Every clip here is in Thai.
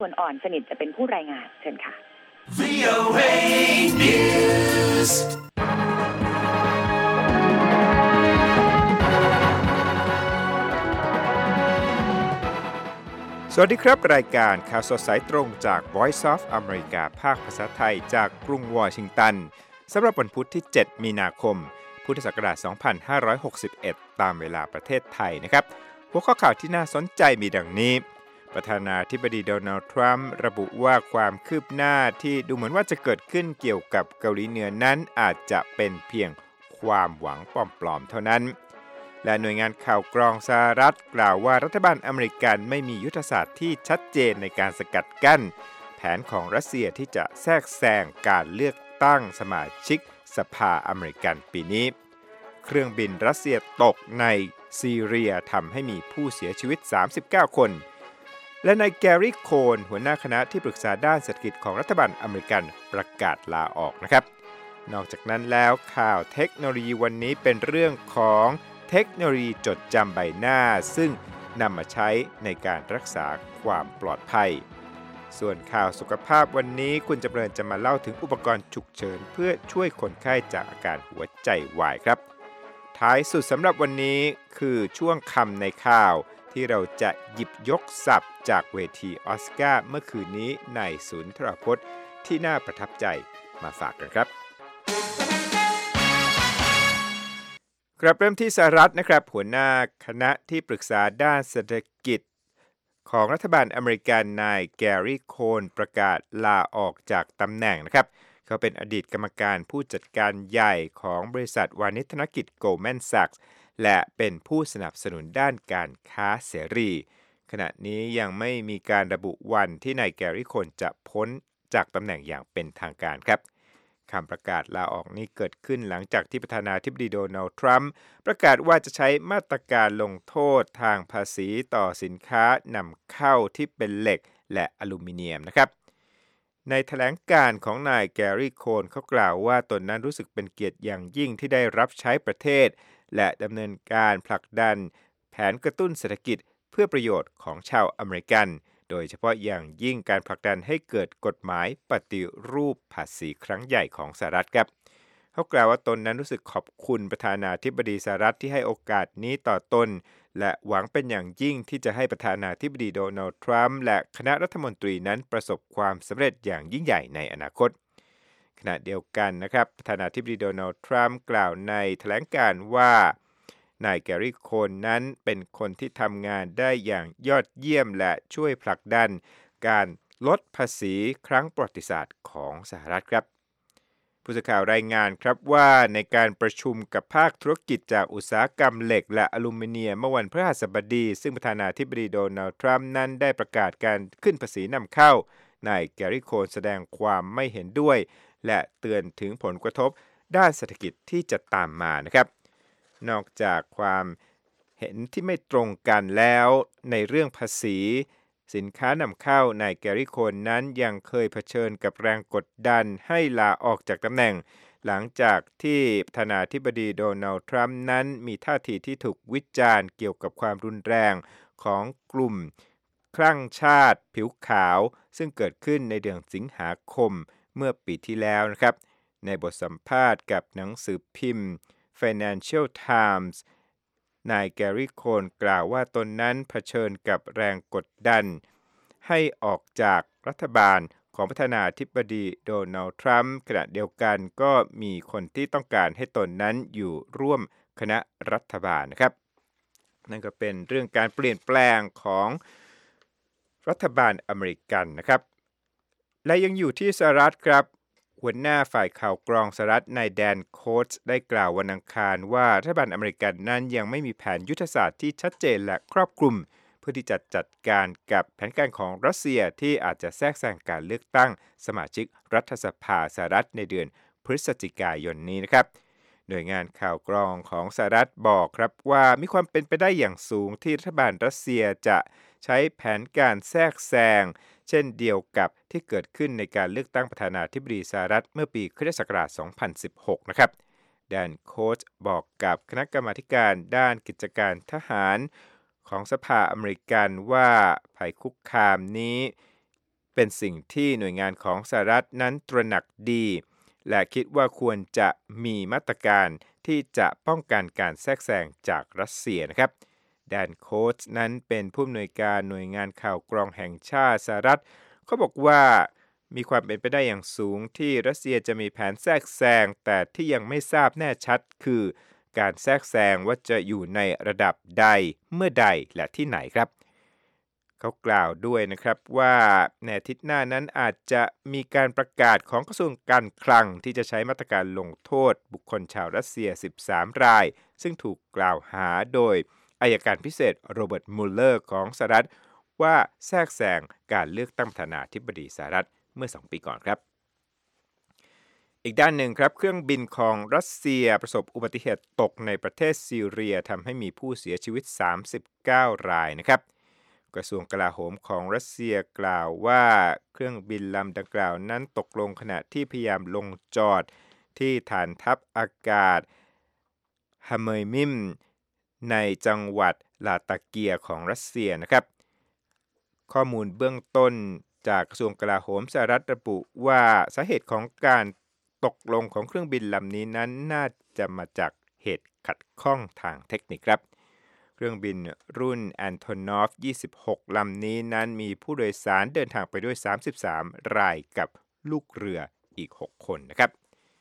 ส่วนอ่อนสนิทจะเป็นผู้รายงานเชิญค่ะ VOA News สวัสดีครับรายการข่าวสดสายตรงจาก Voice of America ภาคภาษาไทยจากกรุงวอชิงตันสำหรับวันพุธที่ 7 มีนาคม พุทธศักราช 2561 ตามเวลาประเทศไทยนะครับหัวข้อข่าวที่น่าสนใจมีดังนี้ประธานาธิบดีโดนัลด์ทรัมป์ระบุว่าความคืบหน้าที่ดูเหมือนว่าจะเกิดขึ้นเกี่ยวกับเกาหลีเหนือนั้นอาจจะเป็นเพียงความหวังปลอมๆเท่านั้นและหน่วยงานข่าวกรองสหรัฐกล่าวว่ารัฐบาลอเมริกันไม่มียุทธศาสตร์ที่ชัดเจนในการสกัดกั้นแผนของรัสเซียที่จะแทรกแซงการเลือกตั้งสมาชิกสภาอเมริกันปีนี้เครื่องบินรัสเซียตกในซีเรียทำให้มีผู้เสียชีวิต39คนและนายแกรี่โคนหัวหน้าคณะที่ปรึกษาด้านเศรษฐกิจของรัฐบาลอเมริกันประกาศลาออกนะครับนอกจากนั้นแล้วข่าวเทคโนโลยีวันนี้เป็นเรื่องของเทคโนโลยีจดจำใบหน้าซึ่งนำมาใช้ในการรักษาความปลอดภัยส่วนข่าวสุขภาพวันนี้คุณจำเริญจะมาเล่าถึงอุปกรณ์ฉุกเฉินเพื่อช่วยคนไข้จากอาการหัวใจวายครับท้ายสุดสำหรับวันนี้คือช่วงคำในข่าวที่เราจะหยิบยกศัพท์จากเวทีออสการ์เมื่อคืนนี้ในศูนย์ทรพจน์ที่น่าประทับใจมาฝากกันครับครับเริ่มที่สหรัฐนะครับหัวหน้าคณะที่ปรึกษาด้านเศรษฐกิจของรัฐบาลอเมริกันนายแกรี่โคนประกาศลาออกจากตำแหน่งนะครับเขาเป็นอดีตกรรมการผู้จัดการใหญ่ของบริษัทวานิชธนกิจ Goldman Sachs และเป็นผู้สนับสนุนด้านการค้าเสรีขณะนี้ยังไม่มีการระบุวันที่นายแกรี่โคนจะพ้นจากตำแหน่งอย่างเป็นทางการครับคำประกาศลาออกนี้เกิดขึ้นหลังจากที่ประธานาธิบดีโดนัลด์ทรัมป์ประกาศว่าจะใช้มาตรการลงโทษทางภาษีต่อสินค้านำเข้าที่เป็นเหล็กและอลูมิเนียมนะครับในแถลงการของนายแกรี่โคนเขากล่าวว่าตนนั้นรู้สึกเป็นเกียรติอย่างยิ่งที่ได้รับใช้ประเทศและดำเนินการผลักดันแผนกระตุ้นเศรษฐกิจเพื่อประโยชน์ของชาวอเมริกันโดยเฉพาะอย่างยิ่งการผลักดันให้เกิดกฎหมายปฏิรูปภาษีครั้งใหญ่ของสหรัฐครับเขากล่าวว่าตนนั้นรู้สึกขอบคุณประธานาธิบดีสหรัฐที่ให้โอกาสนี้ต่อตนและหวังเป็นอย่างยิ่งที่จะให้ประธานาธิบดีโดนัลด์ทรัมป์และคณะรัฐมนตรีนั้นประสบความสำเร็จอย่างยิ่งใหญ่ในอนาคตขณะเดียวกันนะครับประธานาธิบดีโดนัลด์ทรัมป์กล่าวในแถลงการว่านายแกรี่โคนนั้นเป็นคนที่ทำงานได้อย่างยอดเยี่ยมและช่วยผลักดันการลดภาษีครั้งประวัติศาสตร์ของสหรัฐครับผู้สื่อข่าวรายงานครับว่าในการประชุมกับภาคธุรกิจจากอุตสาหกรรมเหล็กและอลูมิเนียมเมื่อวันพฤหัสบดีซึ่งประธานาธิบดีโดนัลด์ทรัมป์นั้นได้ประกาศการขึ้นภาษีนำเข้านายแกรี่โคนแสดงความไม่เห็นด้วยและเตือนถึงผลกระทบด้านเศรษฐกิจที่จะตามมานะครับนอกจากความเห็นที่ไม่ตรงกันแล้วในเรื่องภาษีสินค้านำเข้านายแกรี่โคนนั้นยังเคยเผชิญกับแรงกดดันให้ลาออกจากตำแหน่งหลังจากที่ประธานาธิบดีโดนัลด์ทรัมป์นั้นมีท่าทีที่ถูกวิจารณ์เกี่ยวกับความรุนแรงของกลุ่มคลั่งชาติผิวขาวซึ่งเกิดขึ้นในเดือนสิงหาคมเมื่อปีที่แล้วนะครับในบทสัมภาษณ์กับหนังสือพิมพ์Financial Times นายแกรี่โคนกล่าวว่าตนนั้นเผชิญกับแรงกดดันให้ออกจากรัฐบาลของประธานาธิบดีโดนัลด์ทรัมป์ขณะเดียวกันก็มีคนที่ต้องการให้ตนนั้นอยู่ร่วมคณะรัฐบาลนะครับนั่นก็เป็นเรื่องการเปลี่ยนแปลงของรัฐบาลอเมริกันนะครับและยังอยู่ที่สหรัฐครับหัวหน้าฝ่ายข่าวกรองสหรัฐนายแดนโคตส์ได้กล่าววันอังคารว่ารัฐบาลอเมริกันนั้นยังไม่มีแผนยุทธศาสตร์ที่ชัดเจนและครอบคลุมเพื่อที่จะจัดการกับแผนการของรัสเซียที่อาจจะแทรกแซงการเลือกตั้งสมาชิกรัฐสภาสหรัฐในเดือนพฤศจิกายนนี้นะครับหน่วยงานข่าวกรองของสหรัฐบอกครับว่ามีความเป็นไปได้อย่างสูงที่รัฐบาลรัสเซียจะใช้แผนการแทรกแซงเช่นเดียวกับที่เกิดขึ้นในการเลือกตั้งประธานาธิบดีสหรัฐเมื่อปีค.ศ. 2016 นะครับแดนโคตส์บอกกับคณะกรรมาธิการด้านกิจการทหารของสภาอเมริกันว่าภัยคุกคามนี้เป็นสิ่งที่หน่วยงานของสหรัฐนั้นตระหนักดีและคิดว่าควรจะมีมาตรการที่จะป้องกันการแทรกแซงจากรัสเซียนะครับแดนโคชนั้นเป็นผู้อำนวยการหน่วยงานข่าวกรองแห่งชาติสหรัฐเขาบอกว่ามีความเป็นไปได้อย่างสูงที่รัสเซียจะมีแผนแทรกแซงแต่ที่ยังไม่ทราบแน่ชัดคือการแทรกแซงว่าจะอยู่ในระดับใดเมื่อใดและที่ไหนครับเขากล่าวด้วยนะครับว่าในอาทิตย์หน้านั้นอาจจะมีการประกาศของกระทรวงการคลังที่จะใช้มาตรการลงโทษบุคคลชาวรัสเซีย13รายซึ่งถูกกล่าวหาโดยอัยการพิเศษโรเบิร์ตมุลเลอร์ของสหรัฐว่าแทรกแซงการเลือกตั้งประธานาธิบดีสหรัฐเมื่อ2 ปีก่อนครับอีกด้านหนึ่งครับเครื่องบินของรัสเซียประสบอุบัติเหตุตกในประเทศซีเรียทำให้มีผู้เสียชีวิต39รายนะครับกระทรวงกลาโหมของรัสเซียกล่าวว่าเครื่องบินลำดังกล่าวนั้นตกลงขณะที่พยายามลงจอดที่ฐานทัพอากาศฮาเมยมิมในจังหวัดลาตาเกียของรัสเซียนะครับข้อมูลเบื้องต้นจากกระทรวงกลาโหมสหรัฐระบุว่าสาเหตุของการตกลงของเครื่องบินลำนี้นั้นน่าจะมาจากเหตุขัดข้องทางเทคนิคครับเครื่องบินรุ่น Antonov 26 ลำนี้นั้นมีผู้โดยสารเดินทางไปด้วย33รายกับลูกเรืออีก6คนนะครับ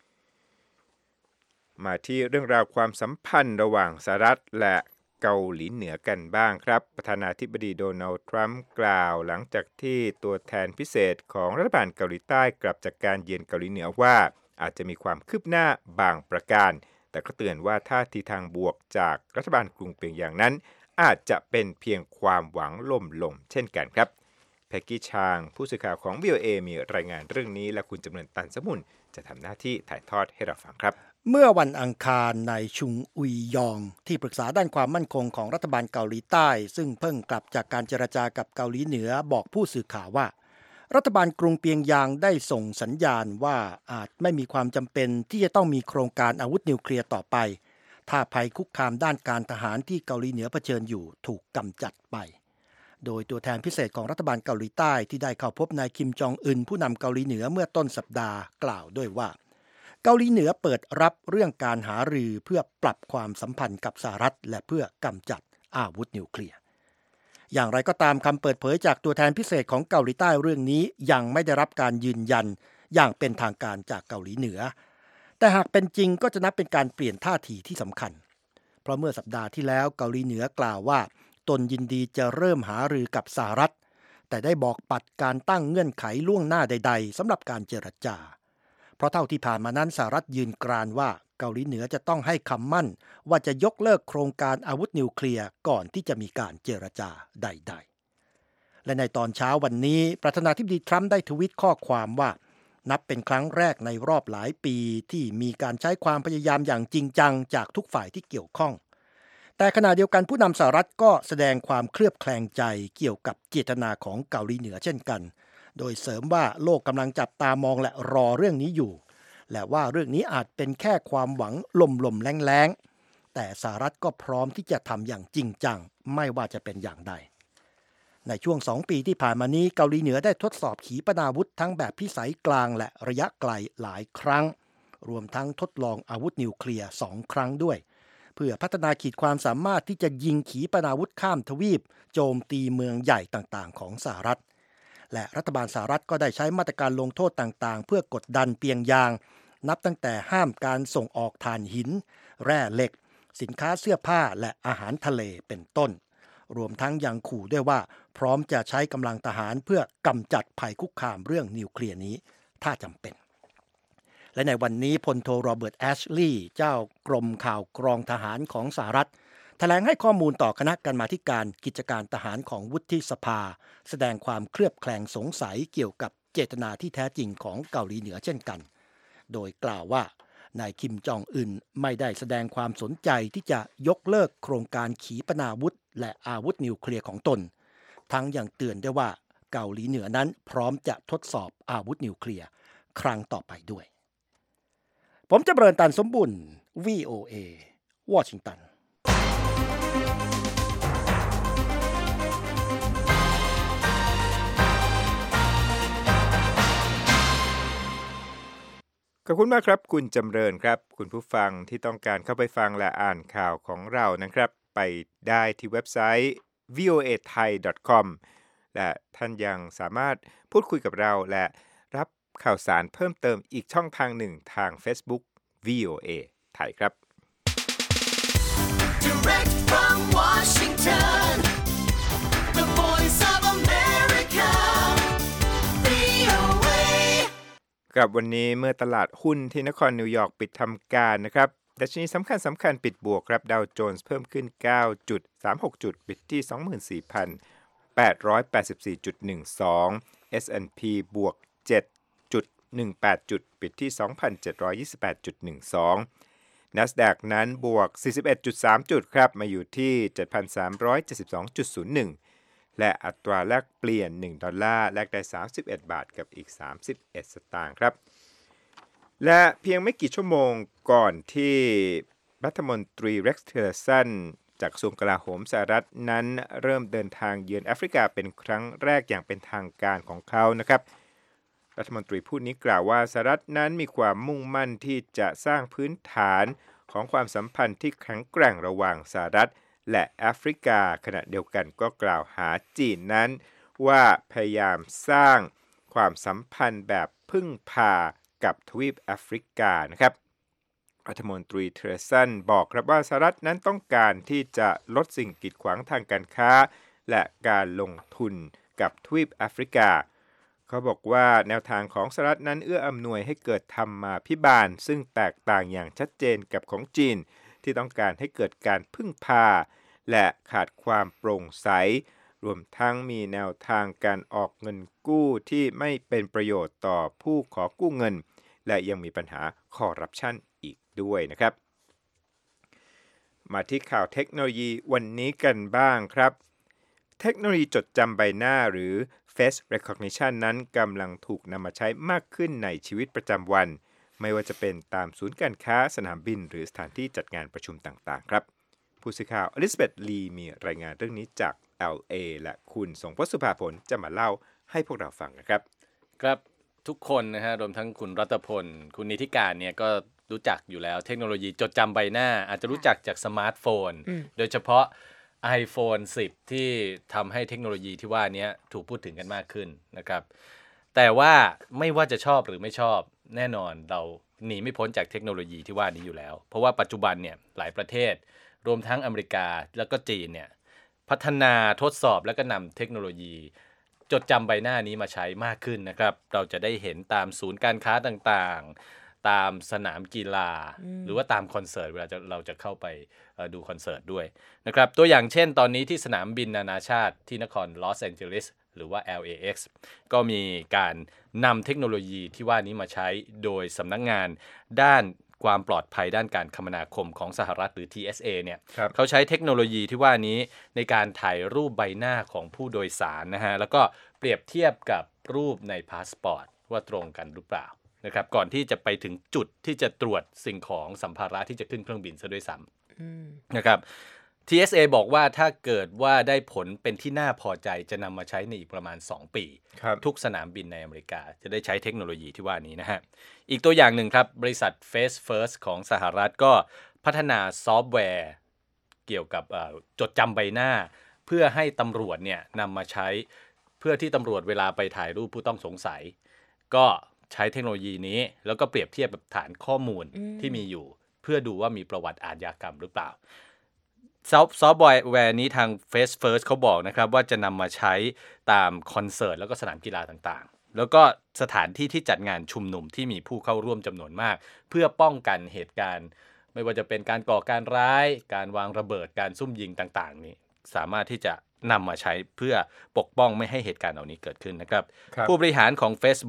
มาที่เรื่องราวความสัมพันธ์ระหว่างสหรัฐและเกาหลีเหนือกันบ้างครับประธานาธิบดีโดนัลด์ทรัมป์กล่าวหลังจากที่ตัวแทนพิเศษของรัฐบาลเกาหลีใต้กลับจากการเยือนเกาหลีเหนือว่าอาจจะมีความคืบหน้าบางประการแต่ก็เตือนว่าท่าทีทางบวกจากรัฐบาลกรุงเปียงยางนั้นอาจจะเป็นเพียงความหวังล่มๆเช่นกันครับแพ็กกี้ชางผู้สื่อข่าวของ VOA มีรายงานเรื่องนี้และคุณจำเริญตันสมุนจะทำหน้าที่ถ่ายทอดให้เราฟังครับเมื่อวันอังคารนายชุงอุยยองที่ปรึกษาด้านความมั่นคงของรัฐบาลเกาหลีใต้ซึ่งเพิ่งกลับจากการเจรจากับเกาหลีเหนือบอกผู้สื่อข่าวว่ารัฐบาลกรุงเปียงยางได้ส่งสัญญาณว่าอาจไม่มีความจำเป็นที่จะต้องมีโครงการอาวุธนิวเคลียร์ต่อไปถ้าภัยคุกคามด้านการทหารที่เกาหลีเหนือเผชิญอยู่ถูกกำจัดไปโดยตัวแทนพิเศษของรัฐบาลเกาหลีใต้ที่ได้เข้าพบนายคิมจองอึนผู้นำเกาหลีเหนือเมื่อต้นสัปดาห์กล่าวด้วยว่าเกาหลีเหนือเปิดรับเรื่องการหารือเพื่อปรับความสัมพันธ์กับสหรัฐและเพื่อกำจัดอาวุธนิวเคลียร์อย่างไรก็ตามคำเปิดเผยจากตัวแทนพิเศษของเกาหลีใต้เรื่องนี้ยังไม่ได้รับการยืนยันอย่างเป็นทางการจากเกาหลีเหนือแต่หากเป็นจริงก็จะนับเป็นการเปลี่ยนท่าทีที่สำคัญเพราะเมื่อสัปดาห์ที่แล้วเกาหลีเหนือกล่าวว่าตนยินดีจะเริ่มหารือกับสหรัฐแต่ได้บอกปัดการตั้งเงื่อนไขล่วงหน้าใดๆสำหรับการเจรจาเพราะเท่าที่ผ่านมานั้นสหรัฐยืนกรานว่าเกาหลีเหนือจะต้องให้คำมั่นว่าจะยกเลิกโครงการอาวุธนิวเคลียร์ก่อนที่จะมีการเจรจาใดๆและในตอนเช้าวันนี้ประธานาธิบดีทรัมป์ได้ทวีตข้อความว่านับเป็นครั้งแรกในรอบหลายปีที่มีการใช้ความพยายามอย่างจริงจังจากทุกฝ่ายที่เกี่ยวข้องแต่ขณะเดียวกันผู้นำสหรัฐก็แสดงความเคลือบแคลงใจเกี่ยวกับเจตนาของเกาหลีเหนือเช่นกันโดยเสริมว่าโลกกำลังจับตามองและรอเรื่องนี้อยู่และว่าเรื่องนี้อาจเป็นแค่ความหวังลมๆแล้งๆแต่สหรัฐก็พร้อมที่จะทำอย่างจริงจังไม่ว่าจะเป็นอย่างใดในช่วง2 ปีที่ผ่านมานี้เกาหลีเหนือได้ทดสอบขีปนาวุธทั้งแบบพิสัยกลางและระยะไกลหลายครั้งรวมทั้งทดลองอาวุธนิวเคลียร์2 ครั้งด้วยเพื่อพัฒนาขีดความสามารถที่จะยิงขีปนาวุธข้ามทวีปโจมตีเมืองใหญ่ต่างๆของสหรัฐและรัฐบาลสหรัฐก็ได้ใช้มาตรการลงโทษต่างๆเพื่อกดดันเปียงยางนับตั้งแต่ห้ามการส่งออกถ่านหินแร่เหล็กสินค้าเสื้อผ้าและอาหารทะเลเป็นต้นรวมทั้งยังขู่ด้วยว่าพร้อมจะใช้กำลังทหารเพื่อกำจัดภัยคุกคามเรื่องนิวเคลียร์นี้ถ้าจำเป็นและในวันนี้พลโทโรเบิร์ตแอชลีย์เจ้ากรมข่าวกรองทหารของสหรัฐแถลงให้ข้อมูลต่อคณะกรรมาธิการกิจการทหารของวุฒิสภาแสดงความเคลือบแคลงสงสัยเกี่ยวกับเจตนาที่แท้จริงของเกาหลีเหนือเช่นกันโดยกล่าวว่านายคิมจองอึนไม่ได้แสดงความสนใจที่จะยกเลิกโครงการขีปนาวุธและอาวุธนิวเคลียร์ของตนทั้งยังเตือนด้วยว่าเกาหลีเหนือนั้นพร้อมจะทดสอบอาวุธนิวเคลียร์ครั้งต่อไปด้วยผมจะเบริญตันสมบุญ VOA วอชิงตันขอบคุณมากครับคุณจำเริญครับคุณผู้ฟังที่ต้องการเข้าไปฟังและอ่านข่าวของเรานะครับไปได้ที่เว็บไซต์ voathai.com และท่านยังสามารถพูดคุยกับเราและรับข่าวสารเพิ่มเติมอีกช่องทางหนึ่งทาง Facebook VOA ไทยครับ Direct from Washington, the voice of America, VOA. กับวันนี้เมื่อตลาดหุ้นที่นครนิวยอร์กปิดทำการนะครับดัชนีสำคัญปิดบวกครับดาวโจนส์เพิ่มขึ้น 9.36 จุดปิดที่ 24,884.12 S&P บวก 7.18 จุดปิดที่ 2,728.12 NASDAQ นั้นบวก 41.3 จุดครับมาอยู่ที่ 7,372.01 และอัตราแลกเปลี่ยน1ดอลลาร์แลกได้31บาทกับอีก31สตางค์ครับและเพียงไม่กี่ชั่วโมงก่อนที่รัฐมนตรีเร็กซ์ ทิลเลอร์สันจากกระทรวงกลาโหมสหรัฐนั้นเริ่มเดินทางเยือนแอฟริกาเป็นครั้งแรกอย่างเป็นทางการของเขานะครับรัฐมนตรีผู้นี้กล่าวว่าสหรัฐนั้นมีความมุ่งมั่นที่จะสร้างพื้นฐานของความสัมพันธ์ที่แข็งแกร่งระหว่างสหรัฐและแอฟริกาขณะเดียวกันก็กล่าวหาจีนนั้นว่าพยายามสร้างความสัมพันธ์แบบพึ่งพากับทวีปแอฟริกานะครับรัฐมนตรีทิลเลอร์สันบอกครับว่าสหรัฐนั้นต้องการที่จะลดสิ่งกีดขวางทางการค้าและการลงทุนกับทวีปแอฟริกาเขาบอกว่าแนวทางของสหรัฐนั้นเอื้ออำนวยให้เกิดธรรมาภิบาลซึ่งแตกต่างอย่างชัดเจนกับของจีนที่ต้องการให้เกิดการพึ่งพาและขาดความโปร่งใสรวมทั้งมีแนวทางการออกเงินกู้ที่ไม่เป็นประโยชน์ต่อผู้ขอกู้เงินและยังมีปัญหาคอร์รัปชันอีกด้วยนะครับมาที่ข่าวเทคโนโลยีวันนี้กันบ้างครับเทคโนโลยีจดจำใบหน้าหรือ Face Recognition นั้นกำลังถูกนำมาใช้มากขึ้นในชีวิตประจำวันไม่ว่าจะเป็นตามศูนย์การค้าสนามบินหรือสถานที่จัดงานประชุมต่างๆครับผู้สื่อข่าวอลิซาเบธลีมีรายงานเรื่องนี้จาก LA และคุณสงพสุภาผลจะมาเล่าให้พวกเราฟังนะครับครับทุกคนนะฮะรวมทั้งคุณรัตพลคุณนิติการเนี่ยก็รู้จักอยู่แล้วเทคโนโลยีจดจำใบหน้าอาจจะรู้จักจากสมาร์ทโฟนโดยเฉพาะ iPhone 10 ที่ทำให้เทคโนโลยีที่ว่านี้ถูกพูดถึงกันมากขึ้นนะครับแต่ว่าไม่ว่าจะชอบหรือไม่ชอบแน่นอนเราหนีไม่พ้นจากเทคโนโลยีที่ว่านี้อยู่แล้วเพราะว่าปัจจุบันเนี่ยหลายประเทศรวมทั้งอเมริกาแล้วก็จีนเนี่ยพัฒนาทดสอบแล้วก็นำเทคโนโลยีจดจำใบหน้านี้มาใช้มากขึ้นนะครับเราจะได้เห็นตามศูนย์การค้าต่างๆตามสนามกีฬาหรือว่าตามคอนเสิร์ตเวลาเราจะเข้าไปดูคอนเสิร์ตด้วยนะครับตัวอย่างเช่นตอนนี้ที่สนามบินนานาชาติที่นครลอสแองเจลิสหรือว่า LAX ก็มีการนำเทคโนโลยีที่ว่านี้มาใช้โดยสำนักงานด้านความปลอดภัยด้านการคมนาคมของสหรัฐหรือ TSA เนี่ยเขาใช้เทคโนโลยีที่ว่านี้ในการถ่ายรูปใบหน้าของผู้โดยสารนะฮะแล้วก็เปรียบเทียบกับรูปในพาสปอร์ตว่าตรงกันหรือเปล่านะครับก่อนที่จะไปถึงจุดที่จะตรวจสิ่งของสัมภาระที่จะขึ้นเครื่องบินซะด้วยซ้ำนะครับ TSA บอกว่าถ้าเกิดว่าได้ผลเป็นที่น่าพอใจจะนำมาใช้ในอีกประมาณ2ปีทุกสนามบินในอเมริกาจะได้ใช้เทคโนโลยีที่ว่านี้นะฮะอีกตัวอย่างหนึ่งครับบริษัท Face First ของสหรัฐก็พัฒนาซอฟต์แวร์เกี่ยวกับจดจำใบหน้าเพื่อให้ตำรวจเนี่ยนำมาใช้เพื่อที่ตำรวจเวลาไปถ่ายรูปผู้ต้องสงสัยก็ใช้เทคโนโลยีนี้แล้วก็เปรียบเทียบกับฐานข้อมูลที่มีอยู่เพื่อดูว่ามีประวัติอาชญากรรมหรือเปล่าซอฟต์แวร์นี้ทาง Face First เขาบอกนะครับว่าจะนำมาใช้ตามคอนเสิร์ตแล้วก็สนามกีฬาต่างๆแล้วก็สถานที่ที่จัดงานชุมนุมที่มีผู้เข้าร่วมจำนวนมากเพื่อป้องกันเหตุการณ์ไม่ว่าจะเป็นการก่อการร้ายการวางระเบิดการซุ่มยิงต่างๆนี้สามารถที่จะนำมาใช้เพื่อปกป้องไม่ให้เหตุการณ์เหล่านี้เกิดขึ้นนะครับผู้บริหารของ Face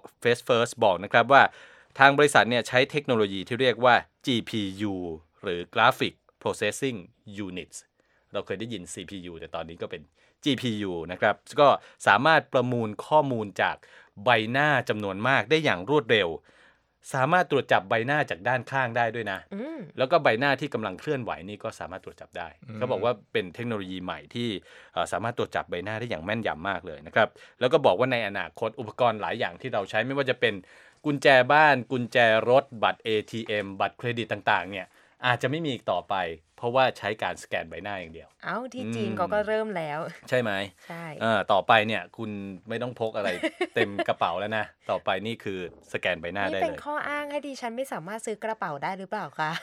First บอกนะครับว่าทางบริษัทเนี่ยใช้เทคโนโลยีที่เรียกว่า GPU หรือ Graphic Processing Units เราเคยได้ยิน CPU แต่ตอนนี้ก็เป็น GPU นะครับก็สามารถประมูลข้อมูลจากใบหน้าจำนวนมากได้อย่างรวดเร็วสามารถตรวจจับใบหน้าจากด้านข้างได้ด้วยนะแล้วก็ใบหน้าที่กำลังเคลื่อนไหวนี่ก็สามารถตรวจจับได้เขาบอกว่าเป็นเทคโนโลยีใหม่ที่สามารถตรวจจับใบหน้าได้อย่างแม่นยำมากเลยนะครับแล้วก็บอกว่าในอนาคตอุปกรณ์หลายอย่างที่เราใช้ไม่ว่าจะเป็นกุญแจบ้านกุญแจรถบัตร ATM บัตรเครดิตต่างๆเนี่ยอาจจะไม่มีอีกต่อไปเพราะว่าใช้การสแกนใบหน้าอย่างเดียวที่จีนเขาก็เริ่มแล้วใช่ไหมใช่ต่อไปเนี่ยคุณไม่ต้องพกอะไร เต็มกระเป๋าแล้วนะต่อไปนี่คือสแกนใบหน้าได้เลยนี่เป็นข้ออ้างให้ดิฉันไม่สามารถซื้อกระเป๋าได้หรือเปล่าคะ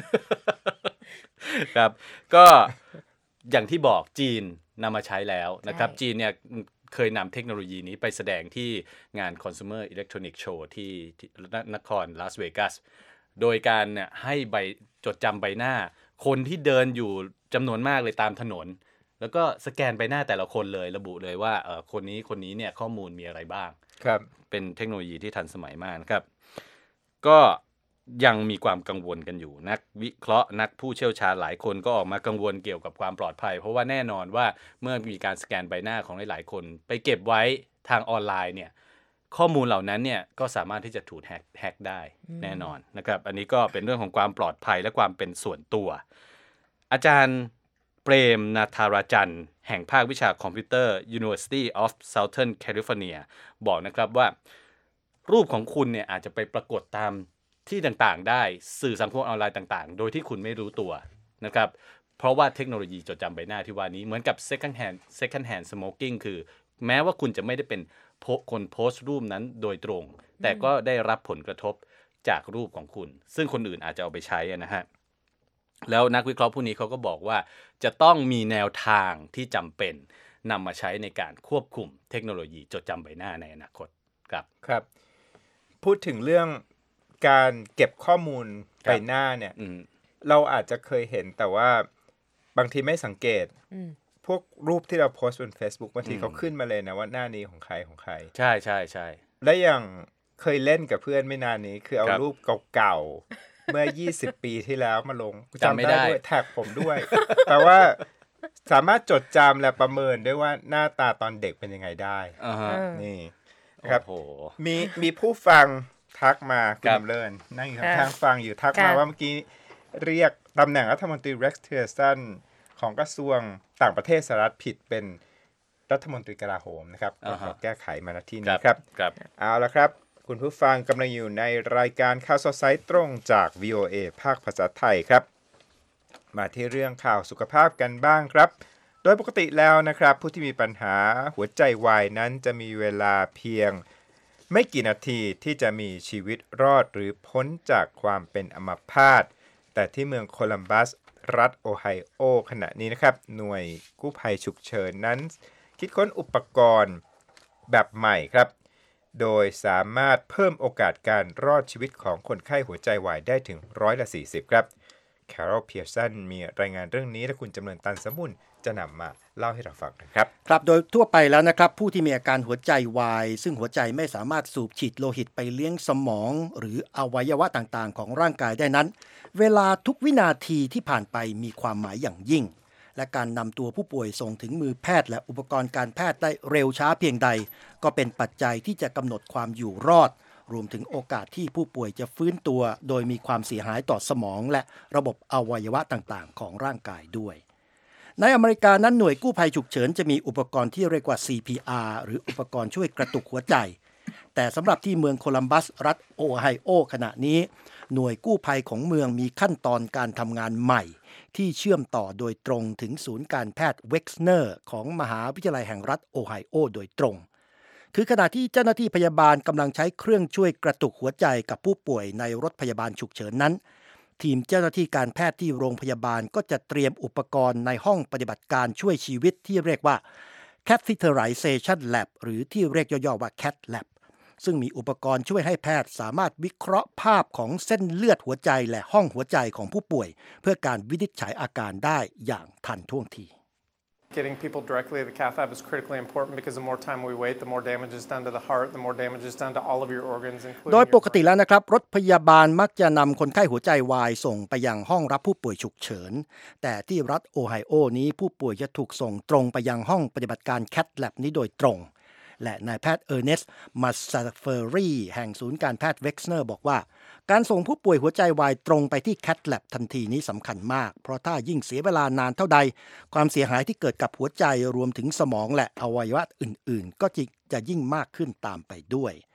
ครับก็อย่างที่บอกจีนนำมาใช้แล้วนะครับจีนเนี่ยเคยนำเทคโนโลยีนี้ไปแสดงที่งาน Consumer Electronics Show ที่นครลาสเวกัสโดยการเนี่ยให้ใบจดจำใบหน้าคนที่เดินอยู่จำนวนมากเลยตามถนนแล้วก็สแกนใบหน้าแต่ละคนเลยระบุเลยว่าคนนี้เนี่ยข้อมูลมีอะไรบ้างครับเป็นเทคโนโลยีที่ทันสมัยมากนะครับก็ยังมีความกังวลกันอยู่นักวิเคราะห์นักผู้เชี่ยวชาญหลายคนก็ออกมากังวลเกี่ยวกับความปลอดภัยเพราะว่าแน่นอนว่าเมื่อมีการสแกนใบหน้าของหลายๆคนไปเก็บไว้ทางออนไลน์เนี่ยข้อมูลเหล่านั้นเนี่ยก็สามารถที่จะถูกแฮกได้แน่นอนนะครับอันนี้ก็เป็นเรื่องของความปลอดภัยและความเป็นส่วนตัวอาจารย์เปรมนาธาราจันทร์แห่งภาควิชาคอมพิวเตอร์ University of Southern California บอกนะครับว่ารูปของคุณเนี่ยอาจจะไปปรากฏตามที่ต่างๆได้สื่อสังคมออนไลน์ต่างๆโดยที่คุณไม่รู้ตัวนะครับเพราะว่าเทคโนโลยีจดจำใบหน้าที่ว่านี้เหมือนกับ second hand smoking คือแม้ว่าคุณจะไม่ได้เป็นคนโพสต์รูปนั้นโดยตรงแต่ก็ได้รับผลกระทบจากรูปของคุณซึ่งคนอื่นอาจจะเอาไปใช้นะฮะแล้วนักวิเคราะห์ผู้นี้เขาก็บอกว่าจะต้องมีแนวทางที่จำเป็นนำมาใช้ในการควบคุมเทคโนโลยีจดจำใบหน้าในอนาคตครับพูดถึงเรื่องการเก็บข้อมูลใบหน้าเนี่ยเราอาจจะเคยเห็นแต่ว่าบางทีไม่สังเกตพวกรูปที่เราโพสต์บน Facebook บางทีเขาขึ้นมาเลยนะว่าหน้านี้ของใครใช่และอย่างเคยเล่นกับเพื่อนไม่นานนี้คือเอารูปเก่าๆเมื่อ20 ปีที่แล้วมาลงจำได้ด้วยแท็กผมด้วยแต่ว่าสามารถจดจำและประเมินได้ว่าหน้าตาตอนเด็กเป็นยังไงได้นี่ครับมีผู้ฟังทักมาคุณเลินนั่งอยู่ข้างฟังอยู่ทักมาว่าเมื่อกี้เรียกตำแหน่งรัฐมนตรี Rex Tillerson ของกระทรวงต่างประเทศสหรัฐผิดเป็นรัฐมนตรีกลาโหมนะครับขอแก้ไขมาณที่นี้ครับเอาละครับคุณผู้ฟังกำลังอยู่ในรายการข่าวสดสายตรงจาก VOA ภาคภาษาไทยครับมาที่เรื่องข่าวสุขภาพกันบ้างครับโดยปกติแล้วนะครับผู้ที่มีปัญหาหัวใจวายนั้นจะมีเวลาเพียงไม่กี่นาทีที่จะมีชีวิตรอดหรือพ้นจากความเป็นอัมพาตแต่ที่เมืองโคลัมบัสรัฐโอไฮโอขณะนี้นะครับหน่วยกู้ภัยฉุกเฉินนั้นคิดค้นอุปกรณ์แบบใหม่ครับโดยสามารถเพิ่มโอกาสการรอดชีวิตของคนไข้หัวใจวายได้ถึง40%ครับแคโรล เพียร์สันมีรายงานเรื่องนี้และคุณจำเริญตันสมุนจะนำมาเล่าให้เราฟังกันครับครับโดยทั่วไปแล้วนะครับผู้ที่มีอาการหัวใจวายซึ่งหัวใจไม่สามารถสูบฉีดโลหิตไปเลี้ยงสมองหรืออวัยวะต่างๆของร่างกายได้นั้นเวลาทุกวินาทีที่ผ่านไปมีความหมายอย่างยิ่งและการนำตัวผู้ป่วยส่งถึงมือแพทย์และอุปกรณ์การแพทย์ได้เร็วช้าเพียงใดก็เป็นปัจจัยที่จะกำหนดความอยู่รอดรวมถึงโอกาสที่ผู้ป่วยจะฟื้นตัวโดยมีความเสียหายต่อสมองและระบบอวัยวะต่างๆของร่างกายด้วยในอเมริกานั้นหน่วยกู้ภัยฉุกเฉินจะมีอุปกรณ์ที่เรียกว่า CPR หรืออุปกรณ์ช่วยกระตุกหัวใจแต่สำหรับที่เมืองโคลัมบัสรัฐโอไฮโอขณะนี้หน่วยกู้ภัยของเมืองมีขั้นตอนการทำงานใหม่ที่เชื่อมต่อโดยตรงถึงศูนย์การแพทย์เว็กซ์เนอร์ของมหาวิทยาลัยแห่งรัฐโอไฮโอโดยตรงคือขณะที่เจ้าหน้าที่พยาบาลกำลังใช้เครื่องช่วยกระตุกหัวใจกับผู้ป่วยในรถพยาบาลฉุกเฉินนั้นทีมเจ้าหน้าที่การแพทย์ที่โรงพยาบาลก็จะเตรียมอุปกรณ์ในห้องปฏิบัติการช่วยชีวิตที่เรียกว่า Catheterization Lab หรือที่เรียกย่อๆว่า CAT Lab ซึ่งมีอุปกรณ์ช่วยให้แพทย์สามารถวิเคราะห์ภาพของเส้นเลือดหัวใจและห้องหัวใจของผู้ป่วยเพื่อการวินิจฉัยอาการได้อย่างทันท่วงที Getting people directly to the cath lab is critically important because the more time we wait, the more damage is done to the heart, the more damage is done to all of your organs, including โดยปกติแล้วนะครับรถพยาบาลมักจะนำคนไข้หัวใจวายส่งไปยังห้องรับผู้ป่วยฉุกเฉินแต่ที่รัฐโอไฮโอนี้ผู้ป่วยจะถูกส่งตรงไปยังห้องปฏิบัติการ CAT Lab นี้โดยตรงและนายแพทย์เออร์เนสต์ มัสซาเฟอรี่แห่งศูนย์การแพทย์เว็กซ์เนอร์บอกว่าการส่งผู้ป่วยหัวใจวายตรงไปที่ CAT Lab ทันทีนี้สำคัญมากเพราะถ้ายิ่งเสียเวลานานเท่าใดความเสียหายที่เกิดกับหัวใจรวมถึงสมองและอวัยวะอื่นๆก็จะยิ่งมากขึ้นตามไปด้วย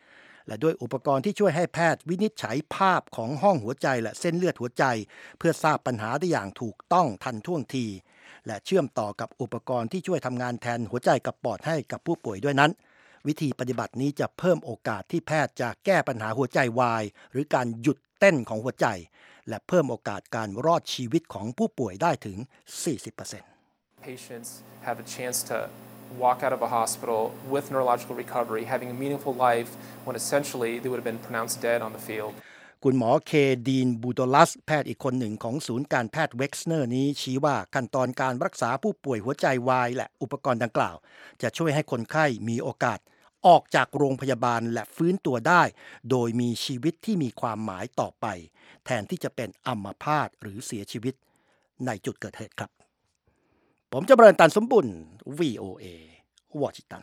และด้วยอุปกรณ์ที่ช่วยให้แพทย์วินิจฉัยภาพของห้องหัวใจและเส้นเลือดหัวใจเพื่อทราบปัญหาได้อย่างถูกต้องทันท่วงทีและเชื่อมต่อกับอุปกรณ์ที่ช่วยทำงานแทนหัวใจกับปอดให้กับผู้ป่วยด้วยนั้นวิธีปฏิบัตินี้จะเพิ่มโอกาสที่แพทย์จะแก้ปัญหาหัวใจวายหรือการหยุดเต้นของหัวใจและเพิ่มโอกาสการรอดชีวิตของผู้ป่วยได้ถึง 40% Patients have a chance to walk out of a hospital with neurological recovery, having a meaningful life when essentially they would have been pronounced dead on the field. คุณหมอเคดีนบูโตลัสแพทย์อีกคนหนึ่งของศูนย์การแพทย์เว็กซ์เนอร์นี้ชี้ว่าขั้นตอนการรักษาผู้ป่วยหัวใจวายและอุปกรณ์ดังกล่าวจะช่วยให้คนไข้มีโอกาสออกจากโรงพยาบาลและฟื้นตัวได้โดยมีชีวิตที่มีความหมายต่อไปแทนที่จะเป็นอัมพาตหรือเสียชีวิตในจุดเกิดเหตุครับผมจำเริญตันสมบุญ VOA วอชิงตัน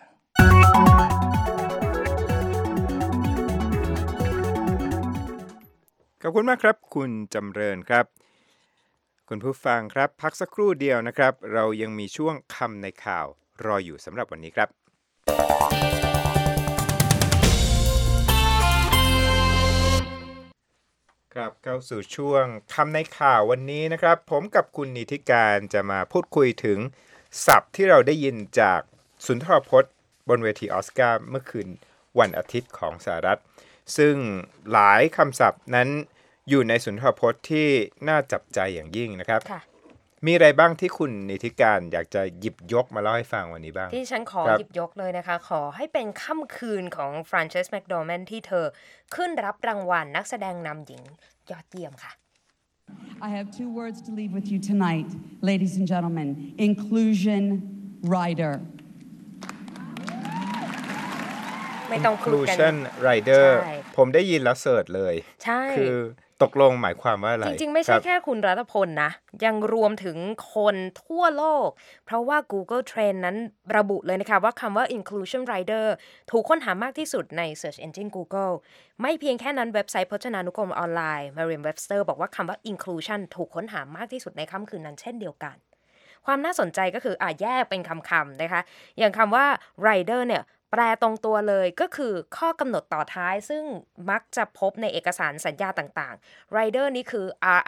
ขอบคุณมากครับคุณจำเริญครับคุณผู้ฟังครับพักสักครู่เดียวนะครับเรายังมีช่วงคำในข่าวรออยู่สำหรับวันนี้ครับครับเข้าสู่ช่วงคำในข่าววันนี้นะครับผมกับคุณนิติการจะมาพูดคุยถึงศัพท์ที่เราได้ยินจากสุนทรพจน์บนเวทีออสการ์เมื่อคืนวันอาทิตย์ของสหรัฐซึ่งหลายคำศัพท์นั้นอยู่ในสุนทรพจน์ที่น่าจับใจอย่างยิ่งนะครับมีอะไรบ้างที่คุณนิติการอยากจะหยิบยกมาเล่าให้ฟังวันนี้บ้างที่ฉันขอหยิบยกเลยนะคะขอให้เป็นค่ำคืนของฟรานเชสแมคโดแมนที่เธอขึ้นรับรางวัลนักแสดงนำหญิงยอดเยี่ยมค่ะ I have two words to leave with you tonight, ladies and gentlemen. Inclusion rider. ไม่ต้องพูดกัน Inclusion rider ผมได้ยินแล้วเสิร์ชเลยใช่คือตกลงหมายความว่าอะไรจริงๆไม่ใช่แค่คุณรัตพลนะยังรวมถึงคนทั่วโลกเพราะว่า Google Trend นั้นระบุเลยนะคะว่าคำว่า Inclusion Rider ถูกค้นหามากที่สุดใน Search Engine Google ไม่เพียงแค่นั้นเว็บไซต์พจนานุกรมออนไลน์ Merriam-Webster บอกว่าคำว่า Inclusion ถูกค้นหามากที่สุดในค่ำคืนนั้นเช่นเดียวกันความน่าสนใจก็คือแยกเป็นคำๆนะคะอย่างคำว่า Rider เนี่ยแปลตรงตัวเลยก็คือข้อกำหนดต่อท้ายซึ่งมักจะพบในเอกสารสัญญาต่างๆ Rider นี่คือ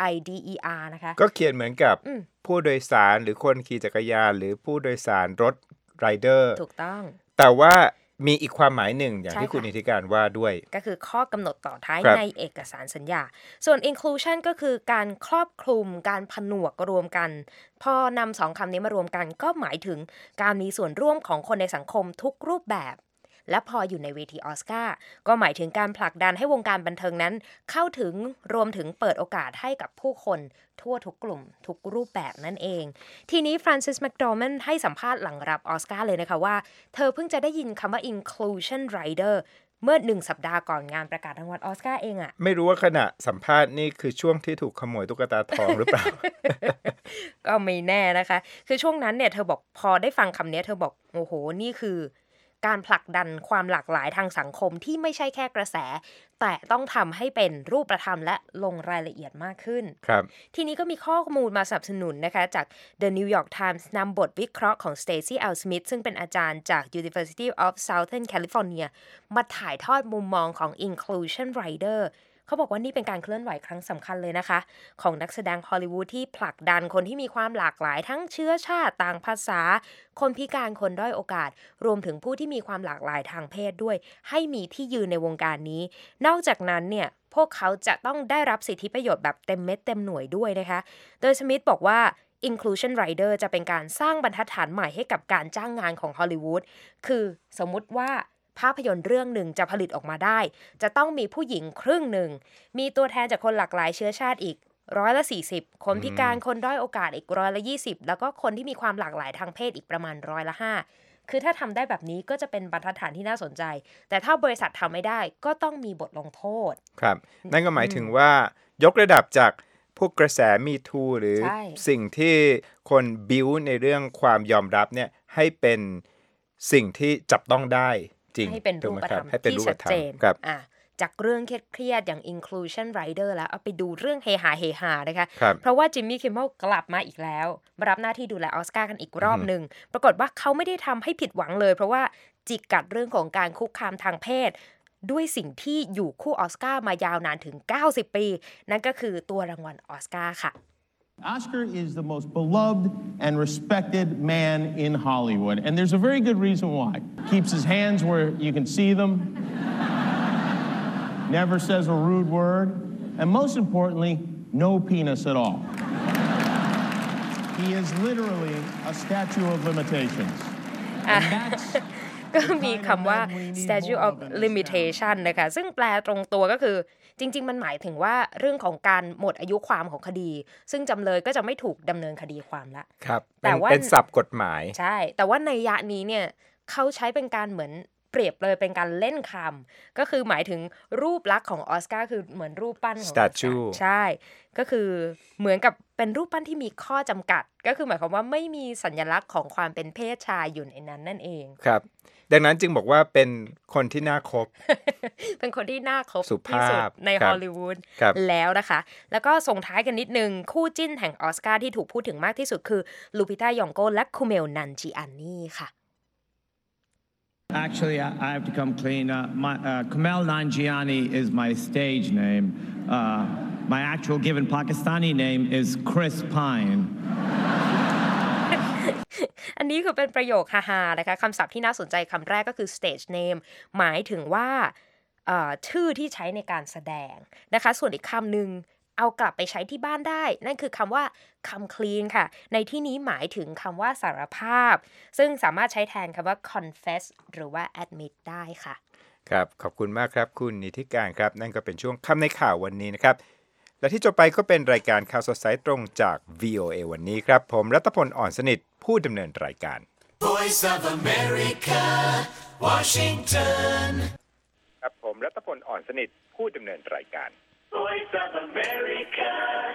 RIDER นะคะก็เขียนเหมือนกับผู้โดยสารหรือคนขี่จักรยานหรือผู้โดยสารรถ Rider ถูกต้องแต่ว่ามีอีกความหมายหนึ่งอย่างที่คุณนิติการว่าด้วยก็คือข้อกำหนดต่อท้ายในเอกสารสัญญาส่วน inclusion ก็คือการครอบคลุมการผนวกรวมกันพอนำสองคำนี้มารวมกันก็หมายถึงการมีส่วนร่วมของคนในสังคมทุกรูปแบบและพออยู่ในเวทีออสการ์ก็หมายถึงการผลักดันให้วงการบันเทิงนั้นเข้าถึงรวมถึงเปิดโอกาสให้กับผู้คนทั่วทุกกลุ่มทุกรูปแบบนั่นเองทีนี้ฟรานซิสแมคโดแมนให้สัมภาษณ์หลังรับออสการ์เลยนะคะว่าเธอเพิ่งจะได้ยินคำว่า inclusion rider เมื่อ1สัปดาห์ก่อนงานประกาศรางวัลออสการ์เองอะไม่รู้ว่าขณะสัมภาษณ์นี่คือช่วงที่ถูกขโมยตุ๊กตาทองหรือเปล่าก็ไม่แน่นะคะคือช่วงนั้นเนี่ยเธอบอกพอได้ฟังคำนี้เธอบอกโอ้โหนี่คือการผลักดันความหลากหลายทางสังคมที่ไม่ใช่แค่กระแสแต่ต้องทำให้เป็นรูปธรรมและลงรายละเอียดมากขึ้นครับทีนี้ก็มีข้อมูลมาสนับสนุนนะคะจาก The New York Times นำบทวิเคราะห์ของ Stacey L. Smith ซึ่งเป็นอาจารย์จาก University of Southern California มาถ่ายทอดมุมมองของ Inclusion Riderเขาบอกว่านี่เป็นการเคลื่อนไหวครั้งสำคัญเลยนะคะของนักแสดงฮอลลีวูดที่ผลักดันคนที่มีความหลากหลายทั้งเชื้อชาติต่างภาษาคนพิการคนด้อยโอกาสรวมถึงผู้ที่มีความหลากหลายทางเพศด้วยให้มีที่ยืนในวงการนี้นอกจากนั้นเนี่ยพวกเขาจะต้องได้รับสิทธิประโยชน์แบบเต็มเม็ดเต็มหน่วยด้วยนะคะโดยสมิธบอกว่า Inclusion Rider จะเป็นการสร้างบรรทัดฐานใหม่ให้กับการจ้างงานของฮอลลีวูดคือสมมุติว่าภาพยนตร์เรื่องหนึ่งจะผลิตออกมาได้จะต้องมีผู้หญิงครึ่งหนึ่งมีตัวแทนจากคนหลากหลายเชื้อชาติอีก140%คนพิการคนด้อยโอกาสอีก120%แล้วก็คนที่มีความหลากหลายทางเพศอีกประมาณ5%คือถ้าทำได้แบบนี้ก็จะเป็นบรรทัดฐานที่น่าสนใจแต่ถ้าบริษัททำไม่ได้ก็ต้องมีบทลงโทษครับนั่นก็หมายถึงว่ายกระดับจากพวกกระแสมีทูหรือสิ่งที่คนบิวในเรื่องความยอมรับเนี่ยให้เป็นสิ่งที่จับต้องได้ให้เป็นรูปธรรมที่ชัดเจนจากเรื่องเครียดๆอย่าง Inclusion Rider แล้วเอาไปดูเรื่องเฮฮานะคะเพราะว่าจิมมี่คิมเมลกลับมาอีกแล้วมารับหน้าที่ดูแลออสการ์กันอีกรอบนึงปรากฏว่าเขาไม่ได้ทำให้ผิดหวังเลยเพราะว่าจิกกัดเรื่องของการคุกคามทางเพศด้วยสิ่งที่อยู่คู่ออสการ์มายาวนานถึง90 ปี นั่นก็คือตัวรางวัลออสการ์ค่ะ Oscar is the most beloved and respected man in Hollywood, and there's a very good reason why. Keeps his hands where you can see them, never says a rude word, and most importantly, no penis at all. He is literally a statue of limitations. And that's ก็มีคำว่า statue of limitation นะคะซึ่งแปลตรงตัวก็คือจริงๆมันหมายถึงว่าเรื่องของการหมดอายุความของคดีซึ่งจำเลยก็จะไม่ถูกดำเนินคดีความละครับแต่ว่าเป็นศัพท์กฎหมายใช่แต่ว่าในยะนี้เนี่ยเขาใช้เป็นการเหมือนเปรียบเลยเป็นการเล่นคำก็คือหมายถึงรูปลักษณ์ของออสการ์คือเหมือนรูปปั้นของ statue ใช่ก็คือเหมือนกับเป็นรูปปั้นที่มีข้อจำกัดก็คือหมายความว่าไม่มีสัญลักษณ์ของความเป็นเพศชายอยู่ในนั้นนั่นเองครับดังนั้นจึงบอกว่าเป็นคนที่น่าคบเป็นคนที่น่าคบสุภาพที่สุดในฮอลลีวูดแล้วนะคะแล้วก็ส่งท้ายกันนิดนึงคู่จิ้นแห่งออสการ์ที่ถูกพูดถึงมากที่สุดคือลูปิต้ายองโกและคูเมลนันจิอันนี่ค่ะ Actually, I have to come clean. Kumail Nanjiani is my stage name. My actual given Pakistani name is Chris Pine. อันนี้คือเป็นประโยคฮาๆนะคะคำศัพท์ที่น่าสนใจคำแรกก็คือ stage name หมายถึงว่าชื่อที่ใช้ในการแสดงนะคะส่วนอีกคำหนึ่งเอากลับไปใช้ที่บ้านได้นั่นคือคำว่า come clean ค่ะในที่นี้หมายถึงคำว่าสารภาพซึ่งสามารถใช้แทนคำว่า confess หรือว่า admit ได้ค่ะครับขอบคุณมากครับคุณนิติการครับนั่นก็เป็นช่วงคำในข่าววันนี้นะครับและที่จบไปก็เป็นรายการข่าวสดสายตรงจาก VOA วันนี้ครับผมรัตพลอ่อนสนิทผู้ดำเนินรายการ Voice of America Washington ครับผมรัตพลอ่อนสนิทผู้ดำเนินรายการ Voice of America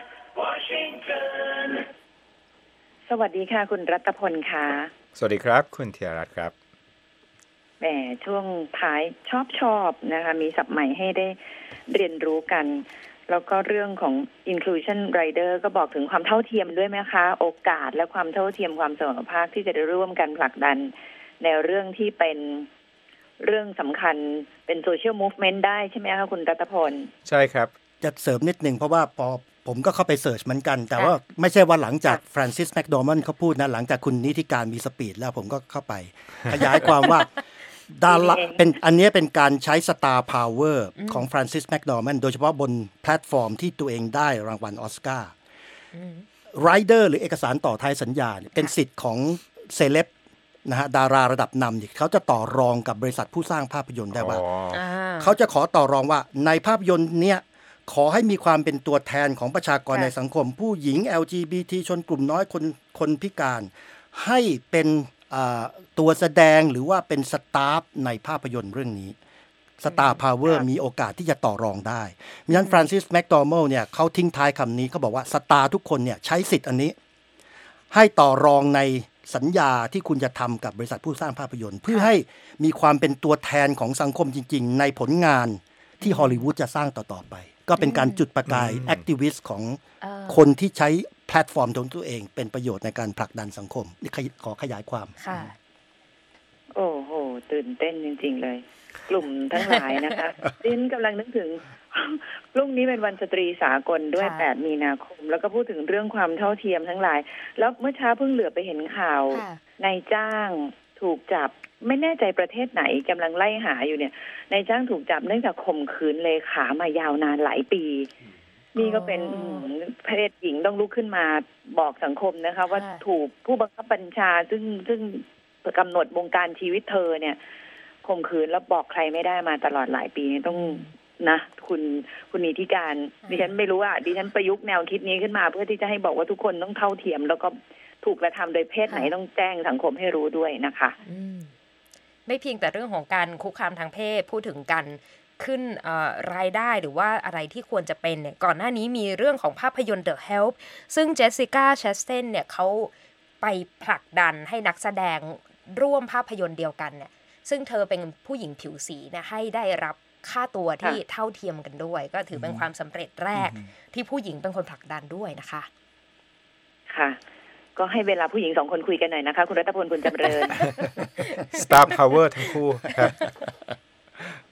Washington สวัสดีค่ะคุณรัตพลค่ะสวัสดีครับคุณเทียรัตน์ครับแหมช่วงท้ายชอบนะคะมีศัพท์ใหม่ให้ได้เรียนรู้กันแล้วก็เรื่องของ inclusion rider ก็บอกถึงความเท่าเทียมด้วยไหมคะโอกาสและความเท่าเทียมความเสมอภาคที่จะได้ร่วมกันผลักดันในเรื่องที่เป็นเรื่องสำคัญเป็น social movement ได้ใช่ไหมคะคุณรัตพลใช่ครับจะเสริมนิดนึงเพราะว่าพอผมก็เข้าไปเสิร์ชเหมือนกันแต่ว่าไม่ใช่ว่าหลังจากฟรานซิสแมคดอร์มันเขาพูดนะหลังจากคุณนิติการมีสปีดแล้วผมก็เข้าไปขยายความว่าดาราเป็นอันนี้เป็นการใช้ Star Power ของฟรานซิสแมคดอร์มันโดยเฉพาะบนแพลตฟอร์มที่ตัวเองได้รางวัลออสการ์ไรเดอร์หรือเอกสารต่อท้ายสัญญาเป็นสิทธิ์ของเซเลบนะฮะดาราระดับนำเขาจะต่อรองกับบริษัทผู้สร้างภาพยนตร์ได้ว่าเขาจะขอต่อรองว่าในภาพยนตร์เนี้ยขอให้มีความเป็นตัวแทนของประชากรในสังคมผู้หญิง LGBT ชนกลุ่มน้อยคนพิการให้เป็นตัวแสดงหรือว่าเป็นสตาฟในภาพยนตร์เรื่องนี้ Star Power มีโอกาสที่จะต่อรองได้มินั้นฟรานซิสแมคดอร์มัลเนี่ยเขาทิ้งท้ายคำนี้เขาบอกว่าสตาร์ทุกคนเนี่ยใช้สิทธิ์อันนี้ให้ต่อรองในสัญญาที่คุณจะทำกับบริษัทผู้สร้างภาพยนตร์เพื่อให้มีความเป็นตัวแทนของสังคมจริงๆในผลงานที่ฮอลลีวูดจะสร้างต่อๆไปก็เป็นการจุดประกายแอคทิวิสต์ของคนที่ใช้แพลตฟอร์มของตัวเองเป็นประโยชน์ในการผลักดันสังคมขอขยายความค่ะโอ้โหตื่นเต้นจริงๆเลยกลุ่มทั้งหลายนะคะดิฉันกำลังนึกถึงพรุ่งนี้เป็นวันสตรีสากลด้วย8มีนาคมแล้วก็พูดถึงเรื่องความเท่าเทียมทั้งหลายแล้วเมื่อเช้าเพิ่งเหลือไปเห็นข่าวนายจ้างถูกจับไม่แน่ใจประเทศไหนกำลังไล่หาอยู่เนี่ยนายจ้างถูกจับเนื่องจากข่มขืนเลขามายาวนานหลายปีนี่ก็เป็นเพศหญิงต้องลุกขึ้นมาบอกสังคมนะคะว่าถูกผู้บังคับบัญชาซึ่งกำหนดวงการชีวิตเธอเนี่ยข่มขืนแล้วบอกใครไม่ได้มาตลอดหลายปีต้องนะคุณนิติการดิฉันไม่รู้ว่าดิฉันประยุกต์แนวคิดนี้ขึ้นมาเพื่อที่จะให้บอกว่าทุกคนต้องเท่าเทียมแล้วก็ถูกกระทำโดยเพศไหนต้องแจ้งสังคมให้รู้ด้วยนะคะไม่เพียงแต่เรื่องของการคุกคามทางเพศพูดถึงกันขึ้นรายได้หรือว่าอะไรที่ควรจะเป็นเนี่ยก่อนหน้านี้มีเรื่องของภาพยนตร์ The Help ซึ่งเจสสิก้าแชสเทนเนี่ยเขาไปผลักดันให้นักแสดงร่วมภาพยนตร์เดียวกันเนี่ยซึ่งเธอเป็นผู้หญิงผิวสีเนี่ยให้ได้รับค่าตัวที่เท่าเทียมกันด้วยก็ถือเป็นความสำเร็จแรกที่ผู้หญิงเป็นคนผลักดันด้วยนะคะค่ะก็ให้เวลาผู้หญิง2คนคุยกันหน่อยนะคะคุณรัตพลคุณจำเริญ Star Power ทั้งคู่ครับ